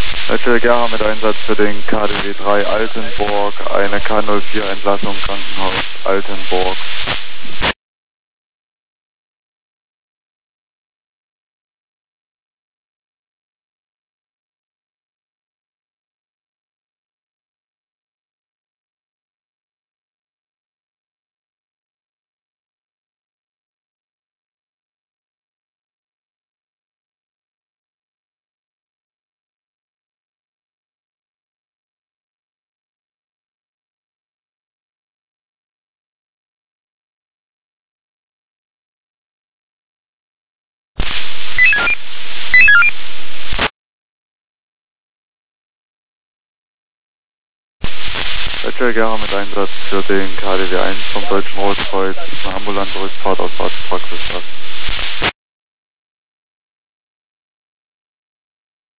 Leitstelle Gera mit Einsatz für den KDW 3 Altenburg, eine K04 Entlassung Krankenhaus Altenburg. Leitstelle Gera mit Einsatz für den KDW 1 vom Deutschen Roten Kreuz, eine ambulante Rückfahrt aus Arztpraxis.